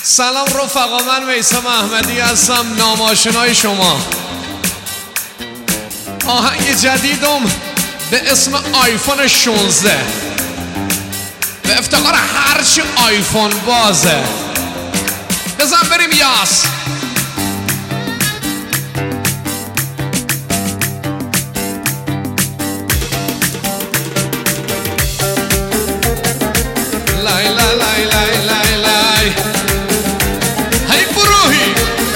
سلام رفقا، من میثم احمدی هستم، ناماشنای شما. آهنگ جدیدم به اسم آیفون 16 به افتخار هرچی آیفون بازه. بزن بریم یاس. لای لای لای لای لای لای هی بروحی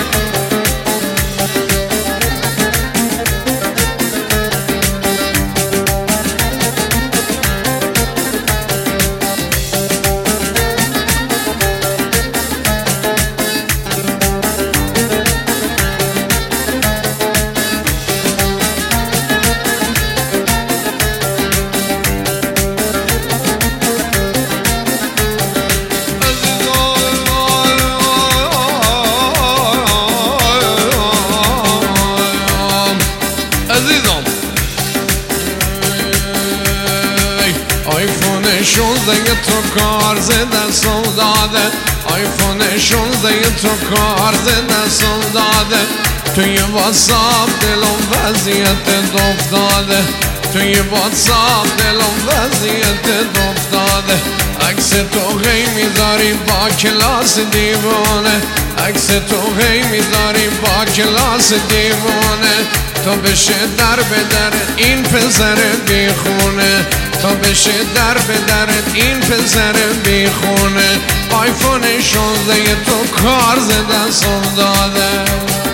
آیفون 16 تو کار زده داده، آیفون 16 تو کار زده داده، توی واتساپ دلم وضعیت افتاده، توی واتساپ دلم وضعیت افتاده. عکس تو هی میذاری با کلاس دیوانه، عکس تو هی میذاری با کلاس دیوانه. تو بشه در به در این پسر بیخونه، تو بشه در به در این پسر بیخونه. آیفون 16 تو کار زده دستم داده.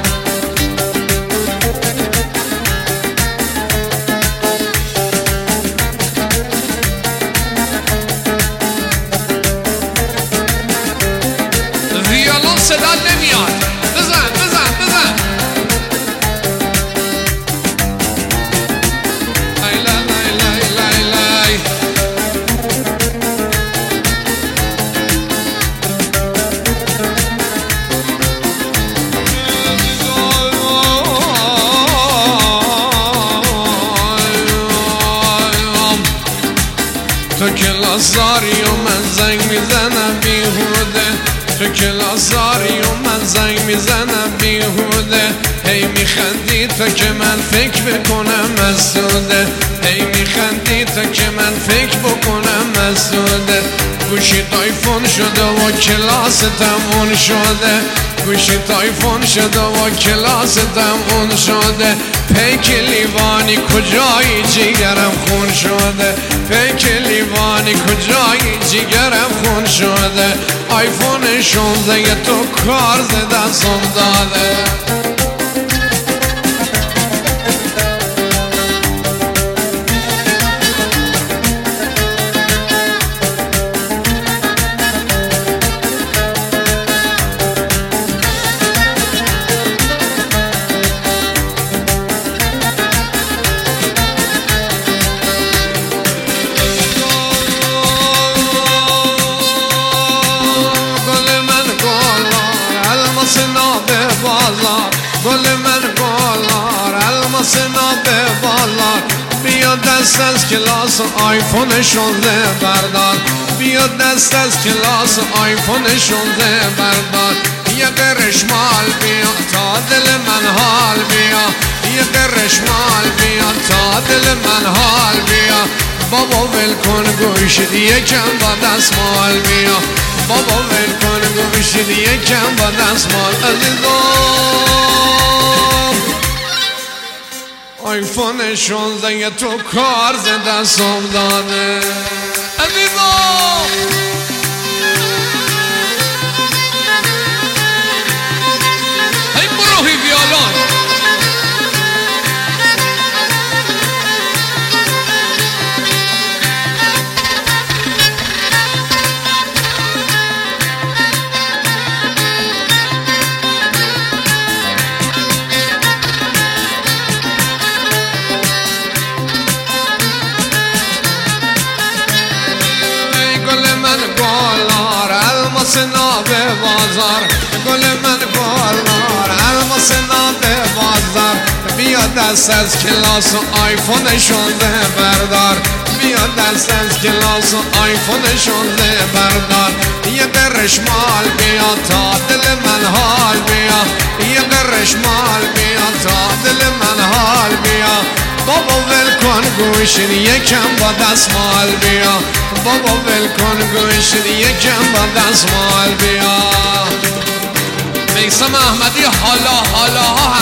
ویولون صدا نمیاد. بزن بزن بزن. لای لای لای لای لای. تو کلاس داری و من زنگ میزنم بیهوده، تو کلاس داری و من زنگ میزنم بیهوده. هی میخندی تا که من فکر بکنم مسعوده، هی میخندی تا که من فکر بکنم مسعوده. گوشیت آیفون شده و کلاس تمون شده، گوشیت آیفون شده و کلاس تمون شده. پیک لیوانی کجایی جیگرم خون شده، پیک لیوانی کجایی جیگرم خون شده. آیفون 16 تو کار زده دستم داده. گل من گلار الماس نابه بالار، بیا دست از کلاس آیفون 16 بردار، بیا دست از کلاس آیفون 16 بردار. یه قرش مال بیا تا دل من حال بیا، یه قرش مال بیا تا دل من حال بیا. بابا ول کن گوشت یکم با دستمال بیا، بابا ول کن گوشت یکم با دستمال. عزیزم آیفون 16 تو کار زده دستم داده. عزیزم هی بروحی ویولون. الماس نابه بازار، گل من گلار الماس نابه بازار. بیا بیا دست از کلاس و آیفونشون ده بردار بیا دست از کلاس و آیفونشون ده بردار یه قرش مال بیا تا دل من حال بیا یه قرش مال بیا تا دل من حال بیا بابا ول کن گوشت یکم با دستمال بیا بابا ول کن گوشت یکم با دستمال بیا میثم احمدی حالا ها